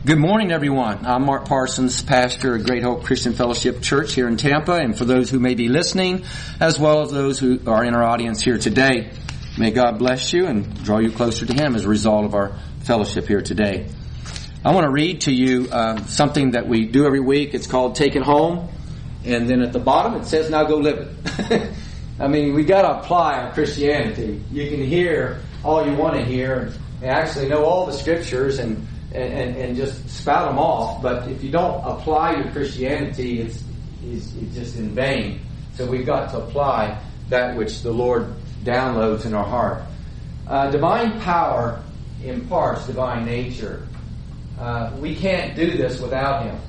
Good morning, everyone. I'm Mark Parsons, pastor at Great Hope Christian Fellowship Church here in Tampa. And for those who may be listening, as well as those who are in our audience here today, may God bless you and draw you closer to Him as a result of our fellowship here today. I want to read to you something that we do every week. It's called Take It Home. And then at the bottom it says, now go live it. I mean, we got to apply our Christianity. You can hear all you want to hear and actually know all the scriptures and just spout them off, but if you don't apply your Christianity, it's just in vain. So we've got to apply that which the Lord downloads in our heart. Divine power imparts divine nature. We can't do this without Him.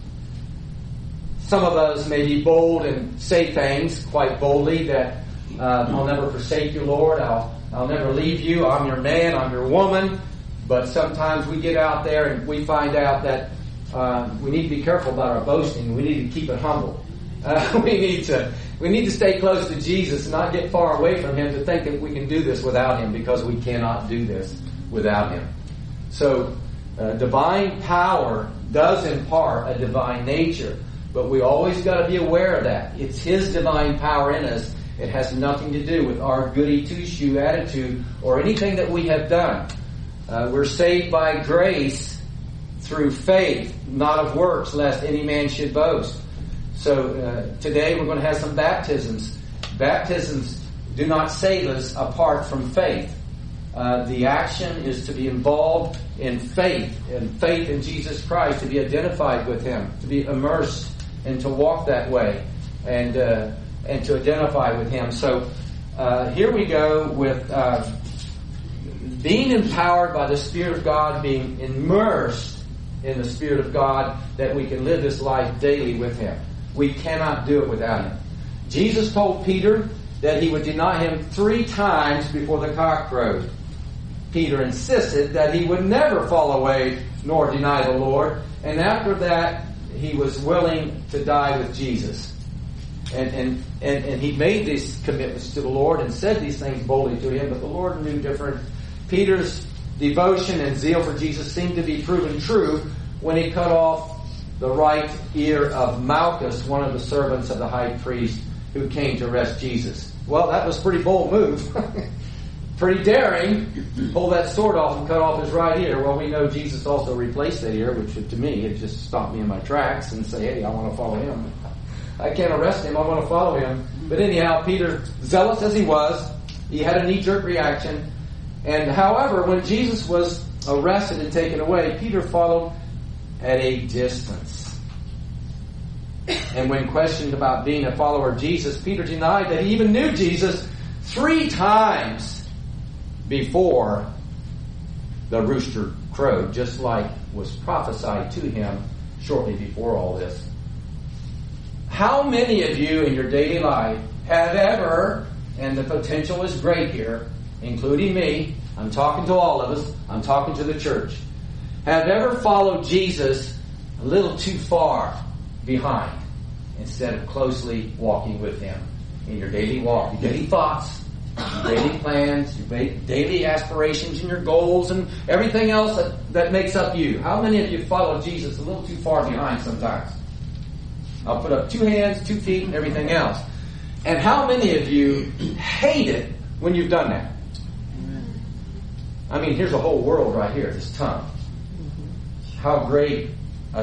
Some of us may be bold and say things quite boldly that I'll never forsake you, Lord. I'll never leave you. I'm your man. I'm your woman. But sometimes we get out there and we find out that we need to be careful about our boasting. We need to keep it humble. We need to stay close to Jesus and not get far away from Him to think that we can do this without Him, because we cannot do this without Him. So divine power does impart a divine nature, but we always got to be aware of that. It's His divine power in us. It has nothing to do with our goody two-shoe attitude or anything that we have done. We're saved by grace through faith, not of works, lest any man should boast. So today we're going to have some baptisms. Baptisms do not save us apart from faith. The action is to be involved in faith in Jesus Christ, to be identified with Him, to be immersed and to walk that way and to identify with Him. So here we go with being empowered by the Spirit of God, being immersed in the Spirit of God, that we can live this life daily with Him. We cannot do it without Him. Jesus told Peter that He would deny Him 3 times before the cock crowed. Peter insisted that he would never fall away nor deny the Lord. And after that, he was willing to die with Jesus. And he made these commitments to the Lord and said these things boldly to Him, but the Lord knew different. Peter's devotion and zeal for Jesus seemed to be proven true when he cut off the right ear of Malchus, one of the servants of the high priest who came to arrest Jesus. Well, that was a pretty bold move. Pretty daring. Pull that sword off and cut off his right ear. Well, we know Jesus also replaced that ear, which to me, it just stopped me in my tracks and say, hey, I want to follow Him. I can't arrest Him. I want to follow Him. But anyhow, Peter, zealous as he was, he had a knee-jerk reaction. And however, when Jesus was arrested and taken away, Peter followed at a distance. And when questioned about being a follower of Jesus, Peter denied that he even knew Jesus 3 times before the rooster crowed, just like was prophesied to him shortly before all this. How many of you in your daily life have ever, and the potential is great here, including me, I'm talking to all of us, I'm talking to the church, have ever followed Jesus a little too far behind instead of closely walking with Him in your daily walk, your daily thoughts, your daily plans, your daily aspirations and your goals and everything else that makes up you? How many of you follow Jesus a little too far behind sometimes? I'll put up 2 hands, 2 feet, and everything else. And how many of you hate it when you've done that? I mean, here's a whole world right here, this tongue. How great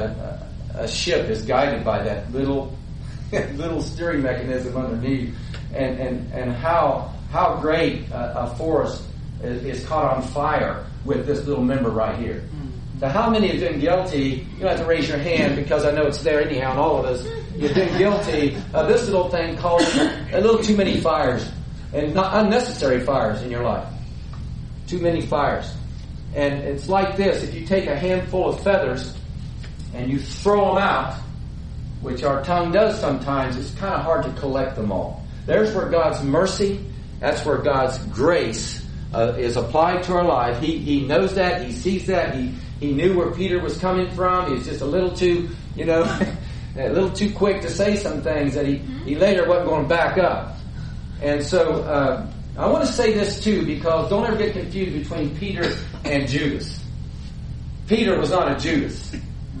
a ship is guided by that little steering mechanism underneath, and how great a forest is caught on fire with this little member right here. Now, how many have been guilty? You don't have to raise your hand because I know it's there anyhow, and all of us have been guilty of this little thing called a little too many fires, and not unnecessary fires in your life. Too many fires. And it's like this. If you take a handful of feathers and you throw them out, which our tongue does sometimes, it's kind of hard to collect them all. There's where God's mercy, that's where God's grace is applied to our life. He knows that. He sees that. He knew where Peter was coming from. He was just a little too, a little too quick to say some things that he later wasn't going to back up. And so I want to say this too, because don't ever get confused between Peter and Judas. Peter was not a Judas.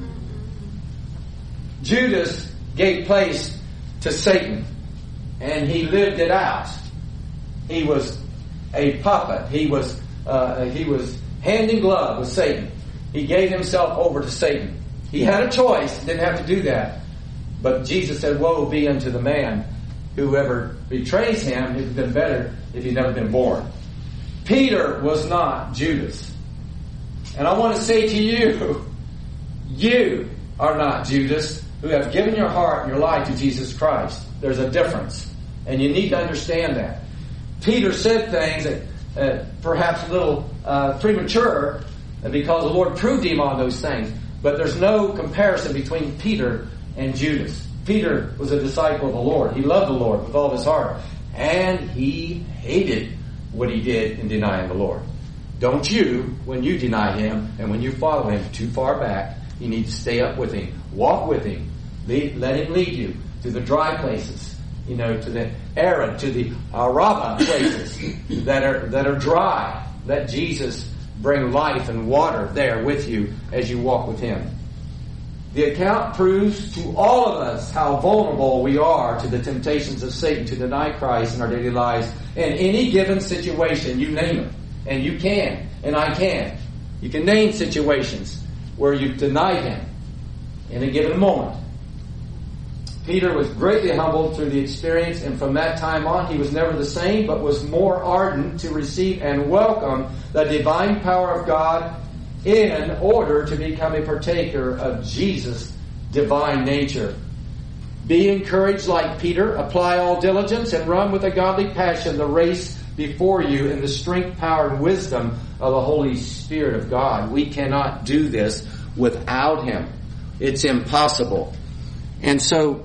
Judas gave place to Satan, and he lived it out. He was a puppet. He was hand in glove with Satan. He gave himself over to Satan. He had a choice, didn't have to do that. But Jesus said, woe be unto the man whoever betrays him. It would have been better if he'd never been born. Peter was not Judas. And I want to say to you, you are not Judas, who have given your heart and your life to Jesus Christ. There's a difference. And you need to understand that. Peter said things that perhaps a little premature, because the Lord proved him on those things. But there's no comparison between Peter and Judas. Peter was a disciple of the Lord. He loved the Lord with all his heart. And he hated what he did in denying the Lord. Don't you, when you deny him and when you follow him too far back, you need to stay up with him. Walk with him. Let him lead you to the dry places. To the arid, to the Araba places that are dry. Let Jesus bring life and water there with you as you walk with him. The account proves to all of us how vulnerable we are to the temptations of Satan to deny Christ in our daily lives. In any given situation, you name it. And you can, and I can. You can name situations where you've denied him in a given moment. Peter was greatly humbled through the experience, and from that time on he was never the same, but was more ardent to receive and welcome the divine power of God in order to become a partaker of Jesus' divine nature. Be encouraged like Peter, apply all diligence, and run with a godly passion the race before you in the strength, power, and wisdom of the Holy Spirit of God. We cannot do this without him. It's impossible. And so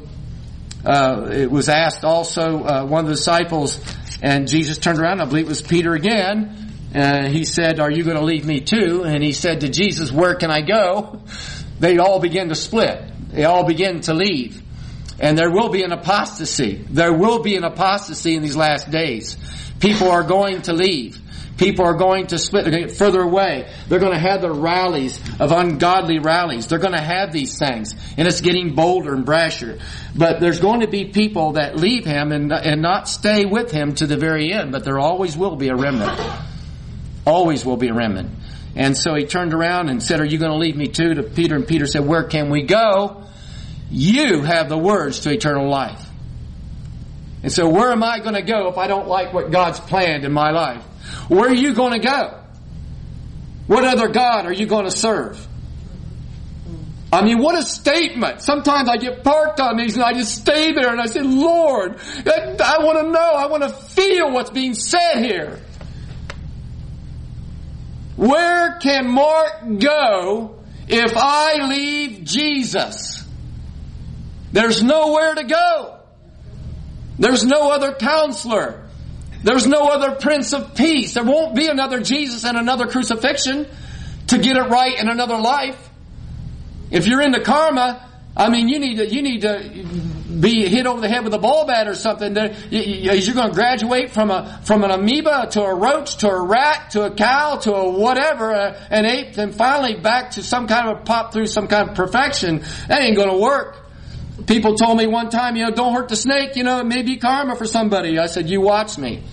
it was asked also, one of the disciples, and Jesus turned around, I believe it was Peter again, he said, are you going to leave me too? And he said to Jesus, where can I go? They all began to split. They all began to leave. And there will be an apostasy. There will be an apostasy in these last days. People are going to leave. People are going to split. They're going to get further away. They're going to have their rallies of ungodly rallies. They're going to have these things. And it's getting bolder and brasher. But there's going to be people that leave him and not stay with him to the very end. But there always will be a remnant. Always will be a remnant. And so he turned around and said, are you going to leave me too? To Peter. And Peter said, where can we go? You have the words to eternal life. And so where am I going to go if I don't like what God's planned in my life? Where are you going to go? What other God are you going to serve? I mean, what a statement. Sometimes I get parked on these and I just stay there and I say, Lord, I want to know. I want to feel what's being said here. Where can Mark go if I leave Jesus? There's nowhere to go. There's no other counselor. There's no other Prince of Peace. There won't be another Jesus and another crucifixion to get it right in another life. If you're into karma, I mean, you need to be hit over the head with a ball bat or something. You're going to graduate from an amoeba to a roach to a rat to a cow to a whatever, an ape, and finally back to some kind of a pop through some kind of perfection. That ain't going to work. People told me one time, don't hurt the snake, it may be karma for somebody. I said, you watch me.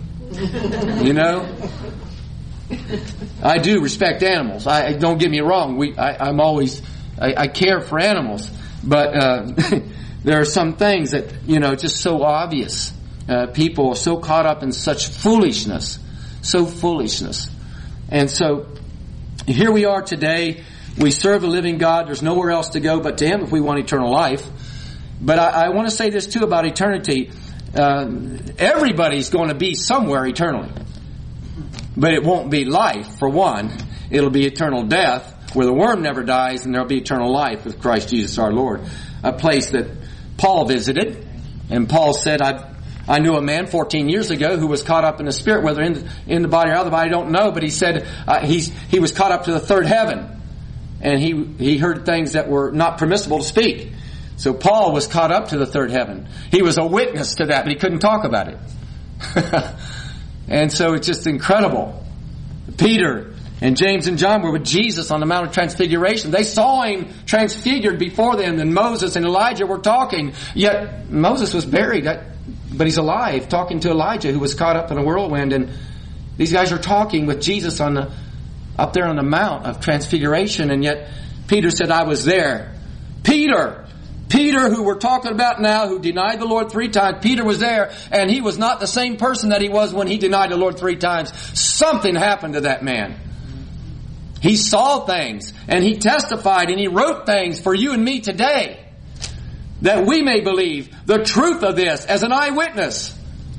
I do respect animals. Don't get me wrong. I care for animals. But there are some things that, just so obvious. People are so caught up in such foolishness. So foolishness. And so here we are today. We serve the living God. There's nowhere else to go but to him if we want eternal life. But I want to say this too about eternity. Everybody's going to be somewhere eternally. But it won't be life, for one. It'll be eternal death, where the worm never dies, and there'll be eternal life with Christ Jesus our Lord. A place that Paul visited. And Paul said, I knew a man 14 years ago who was caught up in the spirit, whether in the body or out of the body, I don't know. But he said he was caught up to the third heaven. And he heard things that were not permissible to speak. So Paul was caught up to the third heaven. He was a witness to that, but he couldn't talk about it. And so it's just incredible. Peter, And James and John were with Jesus on the Mount of Transfiguration. They saw him transfigured before them, and Moses and Elijah were talking. Yet Moses was buried, but he's alive, talking to Elijah, who was caught up in a whirlwind. And these guys are talking with Jesus up there on the Mount of Transfiguration. And yet Peter said, I was there. Peter, who we're talking about now, who denied the Lord 3 times, Peter was there, and he was not the same person that he was when he denied the Lord 3 times. Something happened to that man. He saw things, and he testified, and he wrote things for you and me today, that we may believe the truth of this as an eyewitness.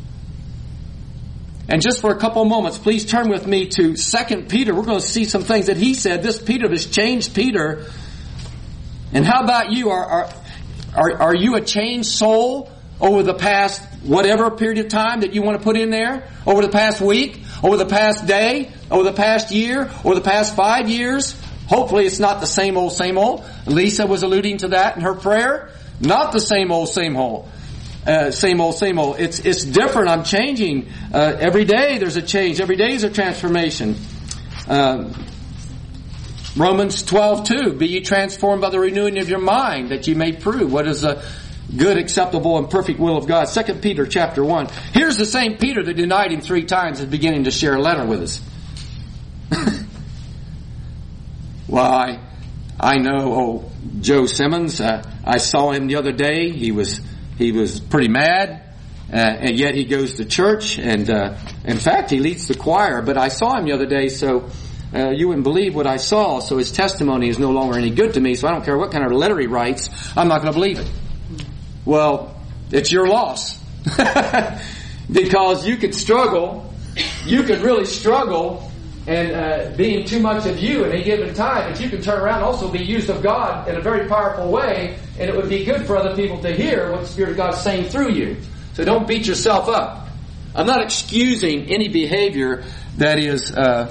And just for a couple of moments, please turn with me to 2 Peter. We're going to see some things that he said. This Peter, this changed Peter. And how about you? Are you a changed soul over the past whatever period of time that you want to put in there? Over the past week? Over the past day? Over the past year? Over the past 5 years? Hopefully it's not the same old, same old. Lisa was alluding to that in her prayer. Not the same old, same old. Same old, same old. It's different. I'm changing. Every day there's a change. Every day is a transformation. Romans 12:2. Be ye transformed by the renewing of your mind, that ye may prove what is the good, acceptable, and perfect will of God. 2 Peter chapter 1. Here's the same Peter that denied him 3 times is beginning to share a letter with us. Well, I know Joe Simmons. I saw him the other day. He was pretty mad, and yet he goes to church, and in fact he leads the choir. But I saw him the other day, so you wouldn't believe what I saw. So his testimony is no longer any good to me. So I don't care what kind of letter he writes. I'm not going to believe it. Well, it's your loss. Because you could struggle. You could really struggle and being too much of you at a given time. But you can turn around and also be used of God in a very powerful way. And it would be good for other people to hear what the Spirit of God is saying through you. So don't beat yourself up. I'm not excusing any behavior that is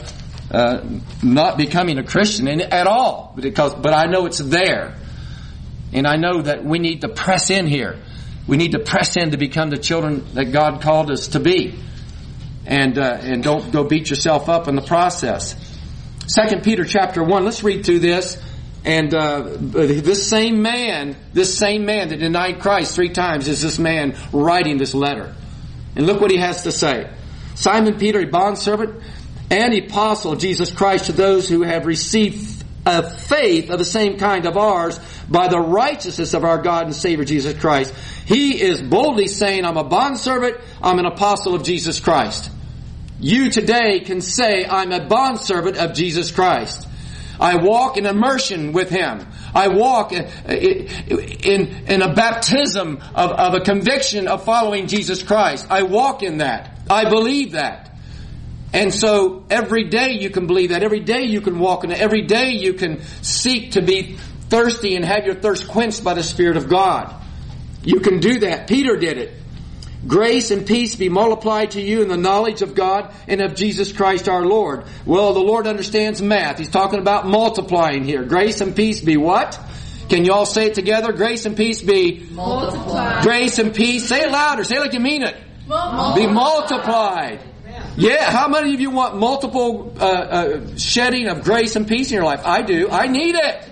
not becoming a Christian at all. But I know it's there. And I know that we need to press in here. We need to press in to become the children that God called us to be. And don't go beat yourself up in the process. 2 Peter chapter 1, let's read through this. And this same man that denied Christ 3 times is this man writing this letter. And look what he has to say. Simon Peter, a bondservant and apostle of Jesus Christ, to those who have received a faith of the same kind of ours by the righteousness of our God and Savior Jesus Christ. He is boldly saying, I'm a bondservant, I'm an apostle of Jesus Christ. You today can say, I'm a bondservant of Jesus Christ. I walk in immersion with Him. I walk in a baptism of a conviction of following Jesus Christ. I walk in that. I believe that. And so every day you can believe that. Every day you can walk in it. Every day you can seek to be thirsty and have your thirst quenched by the Spirit of God. You can do that. Peter did it. Grace and peace be multiplied to you in the knowledge of God and of Jesus Christ our Lord. Well, the Lord understands math. He's talking about multiplying here. Grace and peace be what? Can you all say it together? Grace and peace be multiplied. Grace and peace. Say it louder. Say it like you mean it. Be multiplied. Yeah, how many of you want multiple shedding of grace and peace in your life? I do. I need it.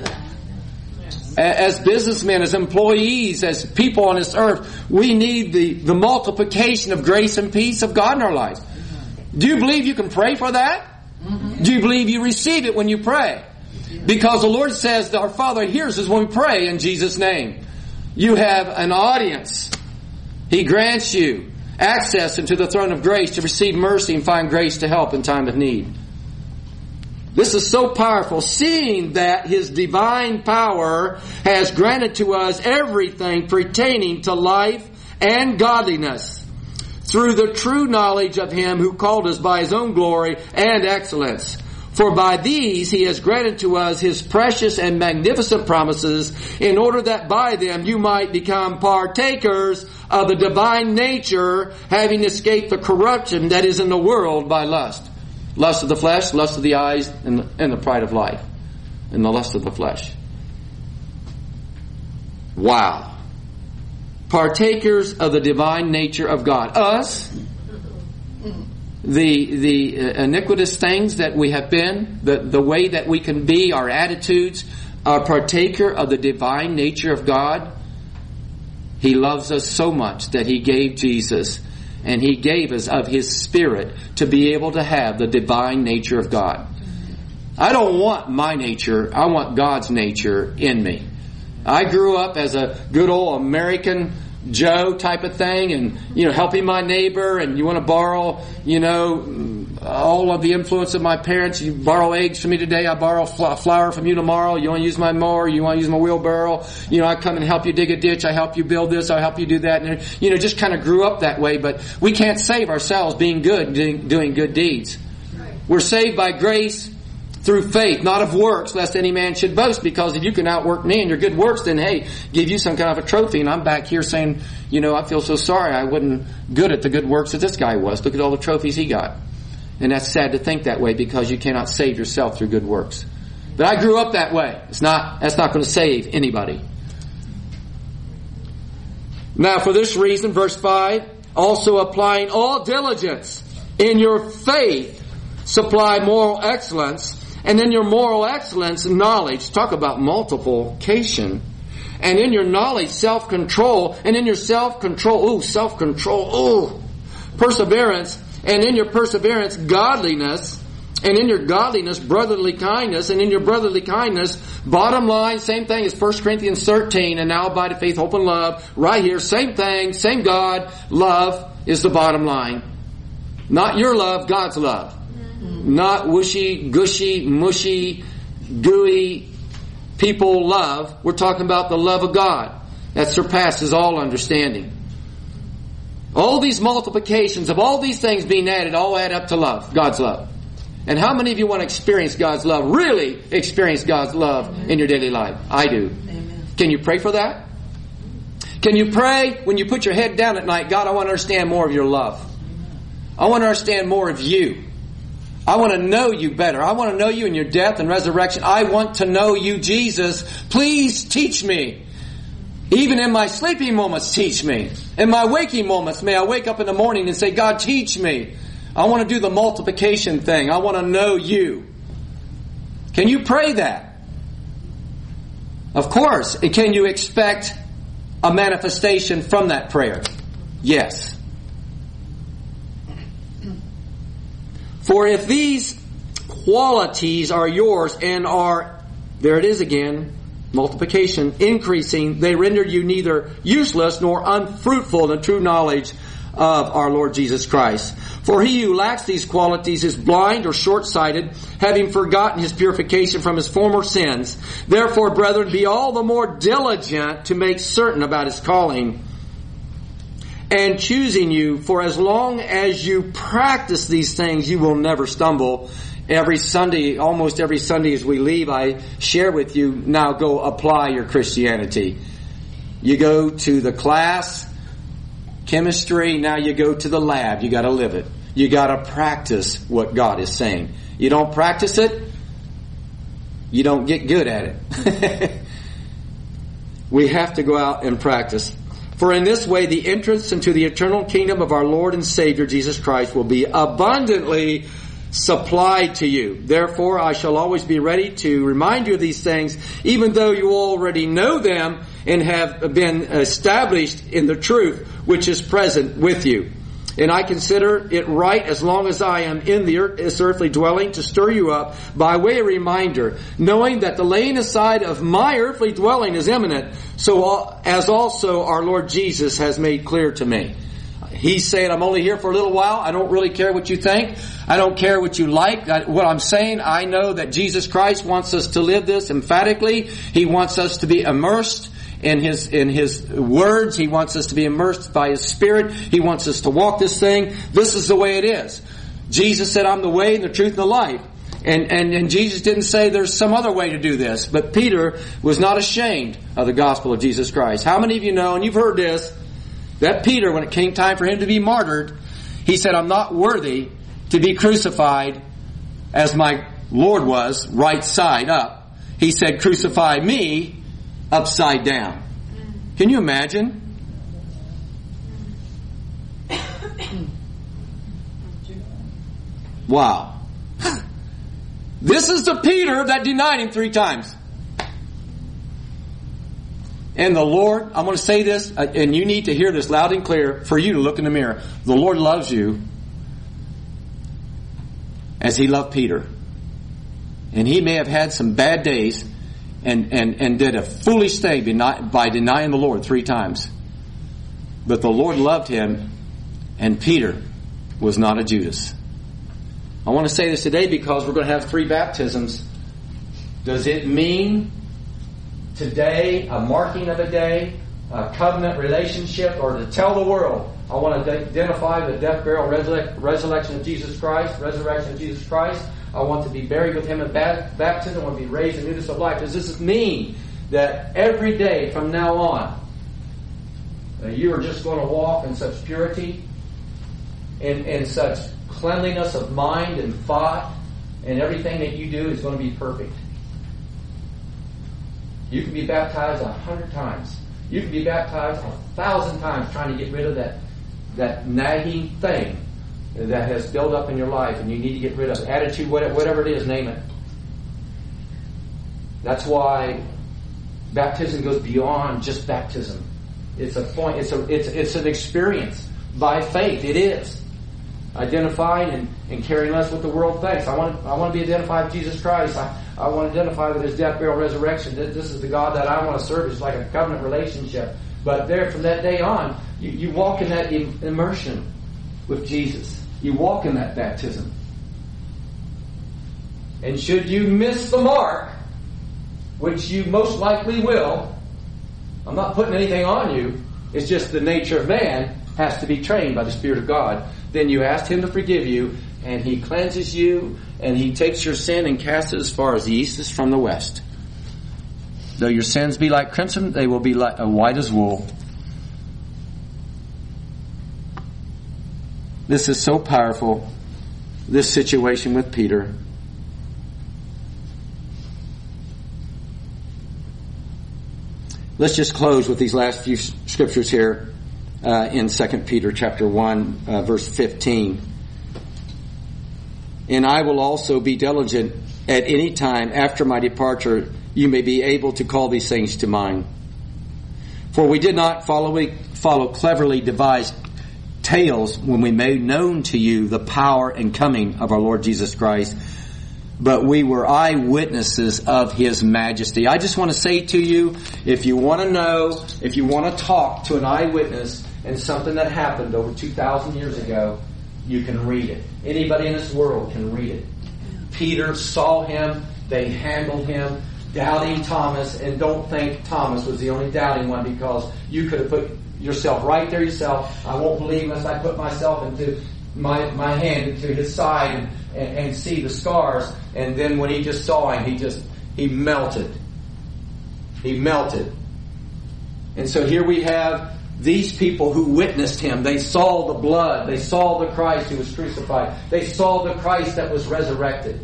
As businessmen, as employees, as people on this earth, we need the multiplication of grace and peace of God in our lives. Do you believe you can pray for that? Do you believe you receive it when you pray? Because the Lord says that our Father hears us when we pray in Jesus' name. You have an audience. He grants you access into the throne of grace to receive mercy and find grace to help in time of need. This is so powerful, seeing that His divine power has granted to us everything pertaining to life and godliness through the true knowledge of Him who called us by His own glory and excellence. For by these He has granted to us His precious and magnificent promises, in order that by them you might become partakers of the divine nature, having escaped the corruption that is in the world by lust. Lust of the flesh, lust of the eyes, and the pride of life. And the lust of the flesh. Wow. Partakers of the divine nature of God. Us. the iniquitous things that we have been, the way that we can be, our attitudes, our partaker of the divine nature of God. He loves us so much that He gave Jesus, and He gave us of His Spirit to be able to have the divine nature of God. I don't want my nature, I want God's nature in me. I grew up as a good old American Joe type of thing, and helping my neighbor, and you want to borrow all of the influence of my parents. You borrow eggs from me today, I borrow flour from you tomorrow. You want to use my mower, you want to use my wheelbarrow, I come and help you dig a ditch, I help you build this, I help you do that, and just kind of grew up that way. But we can't save ourselves being good and doing good deeds. We're saved by grace through faith, not of works, lest any man should boast. Because if you can outwork me in your good works, then hey, give you some kind of a trophy. And I'm back here saying, I feel so sorry I wasn't good at the good works that this guy was. Look at all the trophies he got. And that's sad to think that way, because you cannot save yourself through good works. But I grew up that way. That's not going to save anybody. Now for this reason, verse 5, also applying all diligence, in your faith supply moral excellence, and in your moral excellence, knowledge. Talk about multiplication. And in your knowledge, self-control. And in your self-control, perseverance. And in your perseverance, godliness. And in your godliness, brotherly kindness. And in your brotherly kindness, bottom line, same thing as 1 Corinthians 13. And now abide in faith, hope, and love. Right here, same thing, same God. Love is the bottom line. Not your love, God's love. Not wishy, gushy, mushy, gooey people love. We're talking about the love of God that surpasses all understanding. All these multiplications of all these things being added all add up to love, God's love. And how many of you want to experience God's love, really experience God's love in your daily life? I do. Amen. Can you pray for that? Can you pray when you put your head down at night, God, I want to understand more of your love. I want to understand more of you. I want to know you better. I want to know you in your death and resurrection. I want to know you, Jesus. Please teach me. Even in my sleeping moments, teach me. In my waking moments, may I wake up in the morning and say, God, teach me. I want to do the multiplication thing. I want to know you. Can you pray that? Of course. Can you expect a manifestation from that prayer? Yes. For if these qualities are yours and are, there it is again, multiplication, increasing, they render you neither useless nor unfruitful in the true knowledge of our Lord Jesus Christ. For he who lacks these qualities is blind or short-sighted, having forgotten his purification from his former sins. Therefore, brethren, be all the more diligent to make certain about his calling and choosing you, for as long as you practice these things, you will never stumble. Every Sunday, almost every Sunday as we leave, I share with you, now go apply your Christianity. You go to the class, chemistry, now you go to the lab. You got to live it. You got to practice what God is saying. You don't practice it, you don't get good at it. We have to go out and practice. For in this way, the entrance into the eternal kingdom of our Lord and Savior, Jesus Christ, will be abundantly supplied to you. Therefore, I shall always be ready to remind you of these things, even though you already know them and have been established in the truth which is present with you. And I consider it right, as long as I am in this earthly dwelling, to stir you up by way of reminder, knowing that the laying aside of my earthly dwelling is imminent, so as also our Lord Jesus has made clear to me. He's saying, I'm only here for a little while. I don't really care what you think. I don't care what you like. What I'm saying, I know that Jesus Christ wants us to live this emphatically. He wants us to be immersed in His words. He wants us to be immersed by His Spirit. He wants us to walk this thing. This is the way it is. Jesus said, I'm the way and the truth and the life. And Jesus didn't say there's some other way to do this. But Peter was not ashamed of the gospel of Jesus Christ. How many of you know, and you've heard this, that Peter, when it came time for him to be martyred, he said, I'm not worthy to be crucified as my Lord was, right side up. He said, crucify me upside down. Can you imagine? Wow. This is the Peter that denied him 3 times. And the Lord, I'm going to say this, and you need to hear this loud and clear for you to look in the mirror. The Lord loves you as He loved Peter. And he may have had some bad days and did a foolish thing by denying the Lord 3 times. But the Lord loved him, and Peter was not a Judas. I want to say this today because we're going to have 3 baptisms. Does it mean today a marking of a day, a covenant relationship, or to tell the world, I want to identify the death, burial, resurrection of Jesus Christ, resurrection of Jesus Christ. I want to be buried with Him in baptism. I want to be raised in newness of life. Does this mean that every day from now on, you are just going to walk in such purity, in such cleanliness of mind and thought, and everything that you do is going to be perfect? You can be baptized 100 times. You can be baptized 1,000 times trying to get rid of that nagging thing that has built up in your life, and you need to get rid of it. Attitude, whatever it is, name it. That's why baptism goes beyond just baptism. It's a point. It's an experience by faith. It is identified and carrying less what the world thinks. I want to be identified with Jesus Christ. I want to identify with His death, burial, resurrection. This is the God that I want to serve. It's like a covenant relationship. But there, from that day on, you walk in that immersion with Jesus. You walk in that baptism. And should you miss the mark, which you most likely will, I'm not putting anything on you, it's just the nature of man has to be trained by the Spirit of God. Then you ask Him to forgive you, and He cleanses you, and He takes your sin and casts it as far as the east is from the west. Though your sins be like crimson, they will be like white as wool. This is so powerful, this situation with Peter. Let's just close with these last few scriptures here in 2 Peter chapter 1, verse 15. And I will also be diligent at any time after my departure, you may be able to call these things to mind. For we did not follow cleverly devised tales when we made known to you the power and coming of our Lord Jesus Christ, but we were eyewitnesses of His majesty. I just want to say to you, if you want to know, if you want to talk to an eyewitness and something that happened over 2,000 years ago, you can read it. Anybody in this world can read it. Peter saw Him, they handled Him, doubting Thomas, and don't think Thomas was the only doubting one, because you could have put yourself right there yourself. I won't believe unless I put myself into my hand into His side and see the scars. And then when he just saw Him, he melted. He melted. And so here we have these people who witnessed Him. They saw the blood. They saw the Christ who was crucified. They saw the Christ that was resurrected.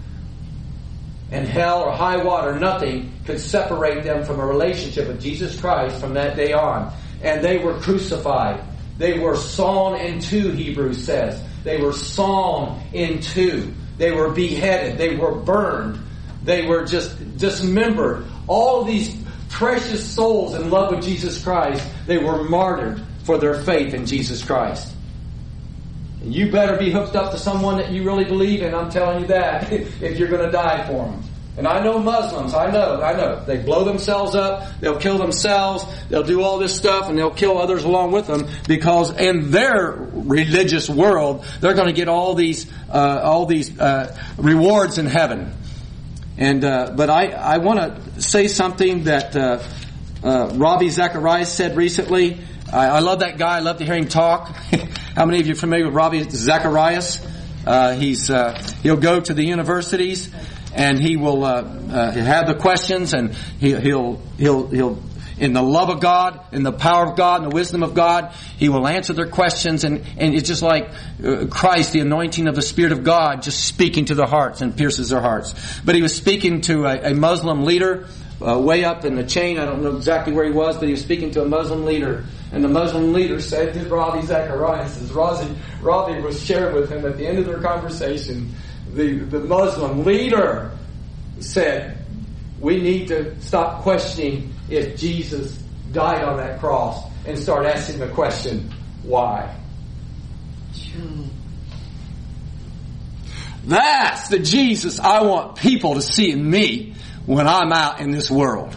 And hell or high water, nothing could separate them from a relationship with Jesus Christ from that day on. And they were crucified. They were sawn in two, Hebrews says. They were sawn in two. They were beheaded. They were burned. They were just dismembered. All of these precious souls in love with Jesus Christ, they were martyred for their faith in Jesus Christ. And you better be hooked up to someone that you really believe in, I'm telling you that, if you're going to die for them. And I know Muslims, I know. They blow themselves up, they'll kill themselves, they'll do all this stuff, and they'll kill others along with them, because in their religious world, they're going to get all these rewards in heaven. And but I want to say something that Ravi Zacharias said recently. I love that guy. I love to hear him talk. How many of you are familiar with Ravi Zacharias? He'll go to the universities and he will have the questions, and he'll in the love of God, in the power of God, and the wisdom of God, he will answer their questions, and it's just like Christ, the anointing of the Spirit of God, just speaking to their hearts and pierces their hearts. But he was speaking to a Muslim leader way up in the chain. I don't know exactly where he was, but he was speaking to a Muslim leader, And the Muslim leader said to Ravi Zacharias, as Ravi was sharing with him at the end of their conversation, the Muslim leader said, we need to stop questioning if Jesus died on that cross and start asking the question, why? That's the Jesus I want people to see in me when I'm out in this world.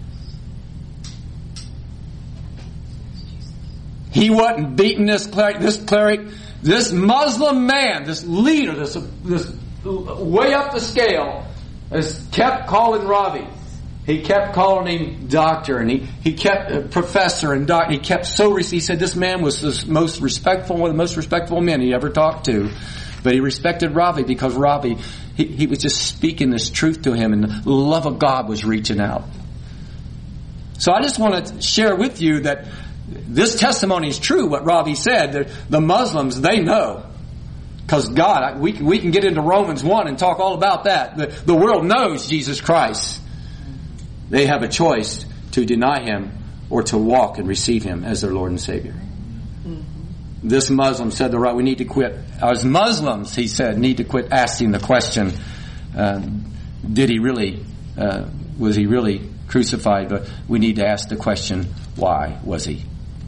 He wasn't beating this cleric, this Muslim man, this leader, this way up the scale, has kept calling Ravi. He kept calling him doctor, and he kept professor and doctor. He kept he said this man was the most respectful, one of the most respectful men he ever talked to. But he respected Ravi because Ravi, he was just speaking this truth to him, and the love of God was reaching out. So I just want to share with you that this testimony is true, what Ravi said. The Muslims, they know. Because God, we can get into Romans 1 and talk all about that. The world knows Jesus Christ. They have a choice to deny Him or to walk and receive Him as their Lord and Savior. This Muslim said, we need to quit. As Muslims, he said, need to quit asking the question, did he really, was he really crucified? But we need to ask the question, why was he?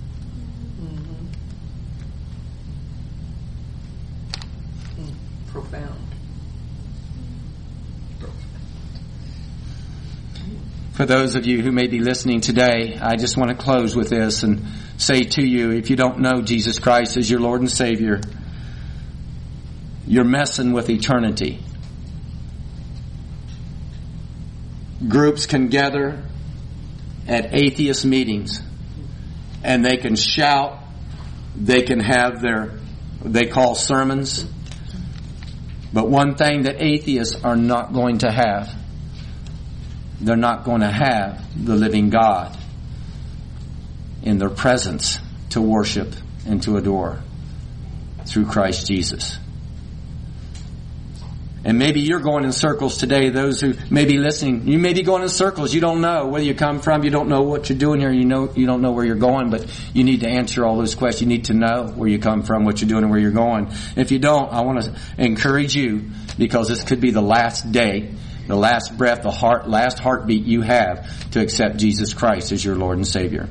Profound. For those of you who may be listening today, I just want to close with this and say to you, if you don't know Jesus Christ as your Lord and Savior, you're messing with eternity. Groups can gather at atheist meetings and they can shout, they can have they call sermons. But one thing that atheists are not going to have, they're not going to have the living God in their presence to worship and to adore through Christ Jesus. And maybe you're going in circles today, those who may be listening, you may be going in circles. You don't know where you come from, you don't know what you're doing here, you don't know where you're going, but you need to answer all those questions. You need to know where you come from, what you're doing, and where you're going. And if you don't, I want to encourage you, because this could be the last day, the last breath, the last heartbeat you have to accept Jesus Christ as your Lord and Savior.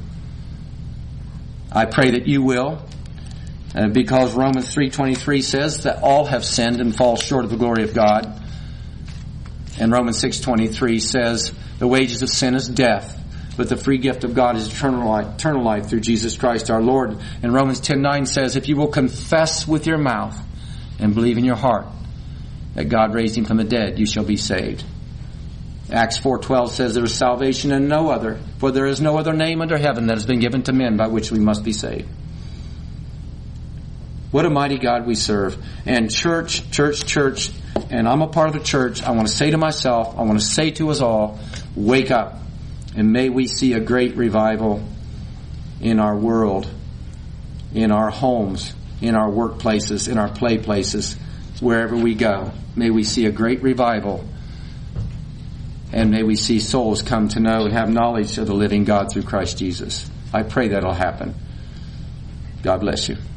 I pray that you will, because Romans 3:23 says that all have sinned and fall short of the glory of God. And Romans 6:23 says the wages of sin is death, but the free gift of God is eternal life through Jesus Christ our Lord. And Romans 10:9 says, if you will confess with your mouth and believe in your heart that God raised Him from the dead, you shall be saved. Acts 4:12 says there is salvation in no other, for there is no other name under heaven that has been given to men by which we must be saved. What a mighty God we serve. And church, and I'm a part of the church, I want to say to myself, I want to say to us all, wake up, and may we see a great revival in our world, in our homes, in our workplaces, in our play places, wherever we go. May we see a great revival, and may we see souls come to know and have knowledge of the living God through Christ Jesus. I pray that'll happen. God bless you.